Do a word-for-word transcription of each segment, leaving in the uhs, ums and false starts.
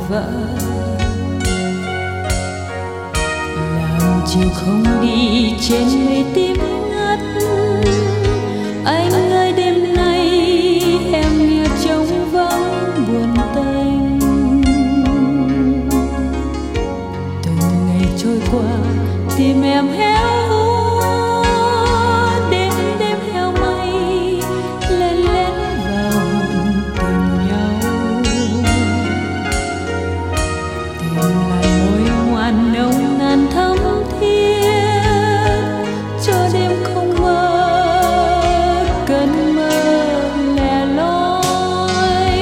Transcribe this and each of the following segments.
vỡ. Làm chiều không đi trên mây tím ngắt, anh ơi đêm nay em nghe trống vắng buồn tênh. Từng ngày trôi qua tim em héo úa, đến đêm heo may lên lén vào tìm nhau, tìm lại môi ngoan nồng nàn thắm thiết cho đêm không mơ cơn mơ lẻ loi.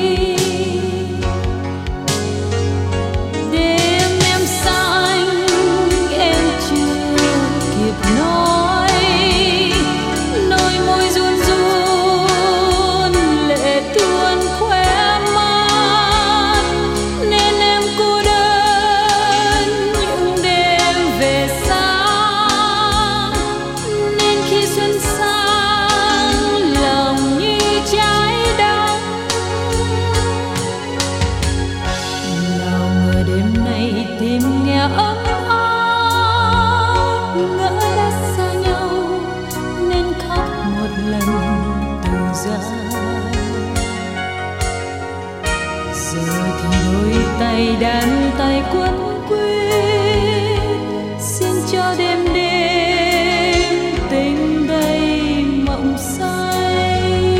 Đêm em xa anh em chưa kịp nói, đôi môi run run lệ tuôn khóe mắt, nên em cô đơn những đêm về xa. Nên khi xuân sang lòng như trái đắng, nào ngờ đêm nay tim nghe ấm áp, ngỡ đã xa nhau nên khóc một lần từ giờ. Giờ thì đôi tay đàn tay quấn quýt, xin cho đêm đêm tình đầy mộng say.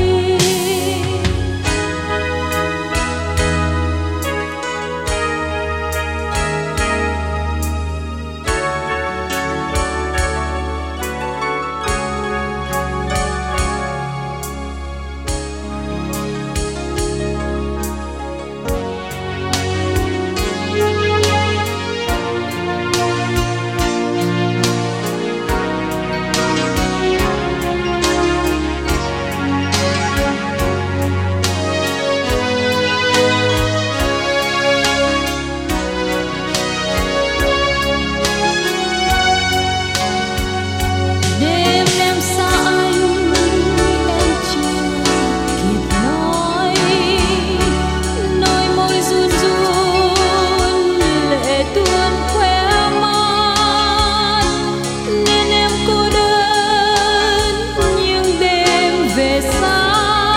Đêm em xa anh em chưa kịp nói, đôi môi run run lệ tuôn khóe mắt, nên em cô đơn những đêm về xa.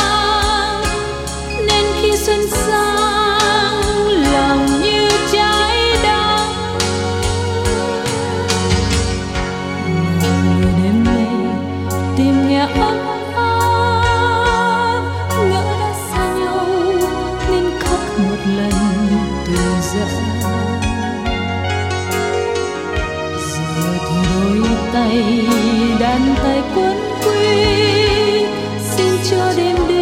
Nên khi xuân sang lòng như trái đắng, người đêm nay tìm nghe ấm áp, ngỡ đã xa nhau nên khóc một lần từ giờ. Giờ thì đôi tay đàn tay quấn quýt, xin cho đêm đêm